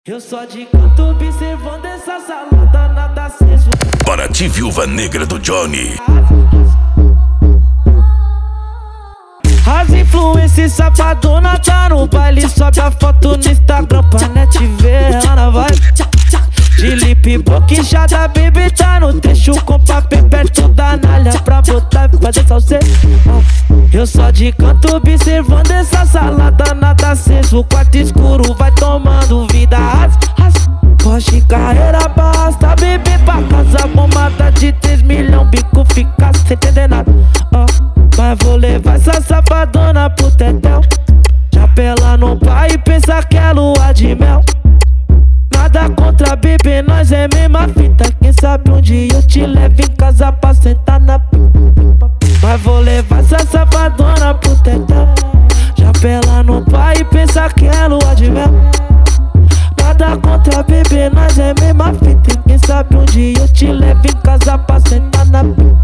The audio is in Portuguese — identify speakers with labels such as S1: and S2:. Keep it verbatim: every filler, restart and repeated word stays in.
S1: Eu só de canto observando essa salada, nada aceso.
S2: Para ti, viúva negra do Johnny.
S1: As influências safadona tá no baile, sobe a foto no Instagram pra net ver ela vai. De lip boquinchada, baby tá no trecho com papel perto da nalha pra botar e fazer salseiro. Eu só de canto observando essa salada, nada aceso. O quarto escuro vai tomando vida. As, as, Porsche carreira basta, bebê pra casa. Bombada de três milhões, bico fica sem entender nada. uh, Mas vou levar essa safadona pro tetel. Chapela no pai e pensa que é lua de mel. Nada contra bebê, nós é mesma fita. Quem sabe um dia eu te levo em casa pra sentar na p... Mas vou levar essa safadona pro tetel. Chapela no pai e pensa que é lua de mel. Nada contra bebê, nós é mesma fita. Quem sabe um dia eu te levo em casa pra sentar na p...